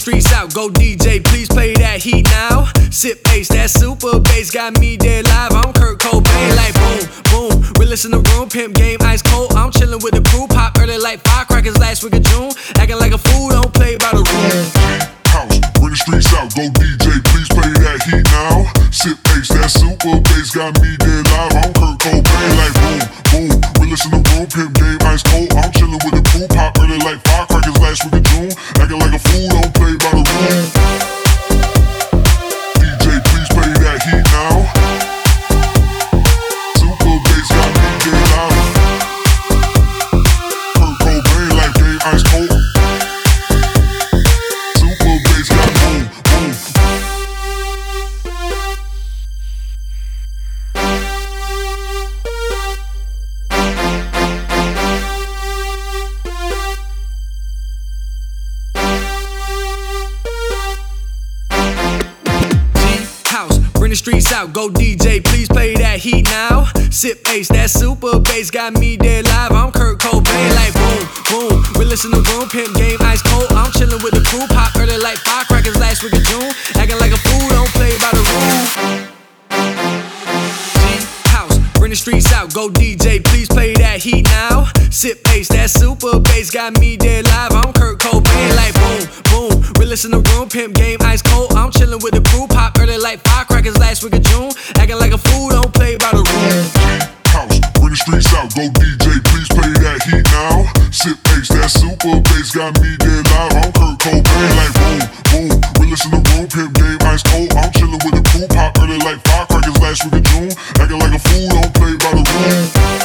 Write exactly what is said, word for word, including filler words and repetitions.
streets out, go D J, please play that heat now. Sip bass, that super bass got me dead live. I'm Kurt Cobain, like boom, boom. Realest in the room, pimp game ice cold. I'm chillin' with the crew, pop early like firecrackers last week of June. Acting like a fool, don't play by the rules. House, bring the streets out, go D J, please play that heat now. Sip bass, that super bass got me dead live. I'm Kurt Cobain, like boom, boom. Realest in the room, pimp game ice cold. I'm chillin' with the crew, pop early like firecrackers last week of June. Acting like a fool, don't play by the rules. D J, please play that heat now. Super bass got me dead live. Kurt Cobain, like game ice cold. Super bass got boom, boom. House, bring the streets out, go D J, please play that heat now. Sip bass, that super bass got me dead live. I'm Kurt Cobain, like boom, boom. Realest in the room, pimp game ice cold. I'm chillin' with the crew, pop early like firecrackers last week of June. Acting like a fool, don't play by the rules. House, bring the streets out, go D J, please play that heat now. Sip bass, that super bass got me dead live. I'm Kurt Cobain, like boom, boom. Realest in the room, pimp game ice cold. I'm chillin' with the crew, pop early like firecrackers last week of June. Acting like a fool, don't play by the rules. House, bring the streets out, go D J, please play that heat now. Sip bass, that super bass got me dead live. I'm Kurt Cobain, like boom, boom. Realest in the room, pimp game ice cold. I'm chillin' with the crew, pop early like firecrackers last week of June. Acting like a fool, don't play by the rules.